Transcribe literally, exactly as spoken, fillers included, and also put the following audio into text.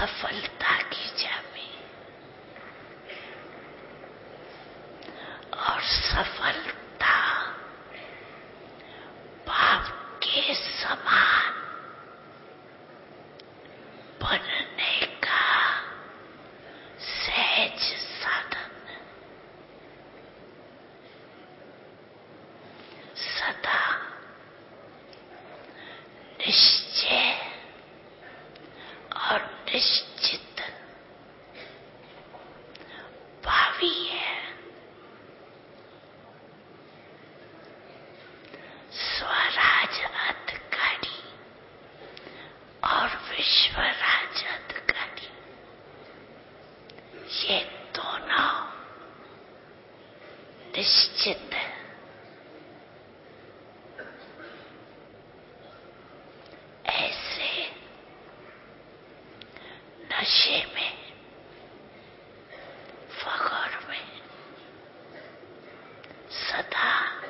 सफलता की चाबी और सफलता पाप के समान बनने का सहज साधन। सदा निश्चय और निश्चित भावी है। स्वराज अधिकारी और विश्वराज अधिकारी, ये दोनों निश्चित है। ऐसे नशे में, फखर में सदा